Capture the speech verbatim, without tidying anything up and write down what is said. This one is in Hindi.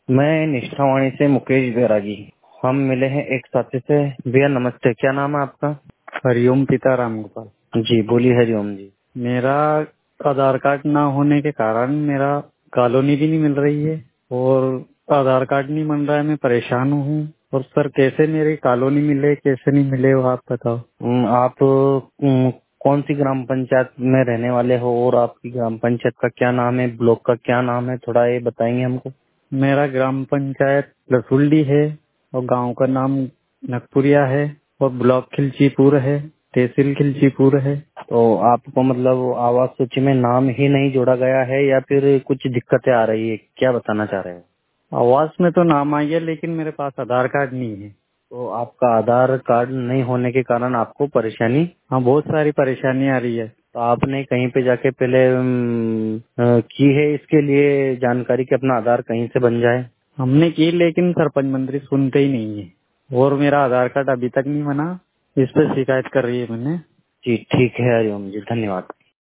मैं निष्ठावाणी से मुकेश बैरागी। हम मिले हैं एक साथी से। भैया नमस्ते, क्या नाम है आपका? हरिओम पिता राम गोपाल। जी बोलिए हरिओम जी। मेरा आधार कार्ड ना होने के कारण मेरा कॉलोनी भी नहीं मिल रही है और आधार कार्ड नहीं बन रहा है। मैं परेशान हूँ और सर कैसे मेरी कॉलोनी मिले कैसे नहीं मिले वो आप बताओ। हम्म, आप हम्म, कौन सी ग्राम पंचायत में रहने वाले हो और आपकी ग्राम पंचायत का क्या नाम है, ब्लॉक का क्या नाम है, थोड़ा ये बताएंगे हमको। मेरा ग्राम पंचायत रसुल्डी है और गांव का नाम नकपुरिया है और ब्लॉक खिलचीपुर है, तहसील खिलचीपुर है। तो आपको मतलब आवास सूची में नाम ही नहीं जोड़ा गया है या फिर कुछ दिक्कतें आ रही है, क्या बताना चाह रहे हैं? आवास में तो नाम आई है लेकिन मेरे पास आधार कार्ड नहीं है। तो आपका आधार कार्ड नहीं होने के कारण आपको परेशानी। हाँ, बहुत सारी परेशानी आ रही है। तो आपने कहीं पे जाके पहले अम, अ, की है इसके लिए जानकारी कि अपना आधार कहीं से बन जाए? हमने की लेकिन सरपंच मंत्री सुनते ही नहीं है और मेरा आधार कार्ड अभी तक नहीं बना। इस पे शिकायत कर रही है मैंने। जी ठीक है हरिओम जी, धन्यवाद।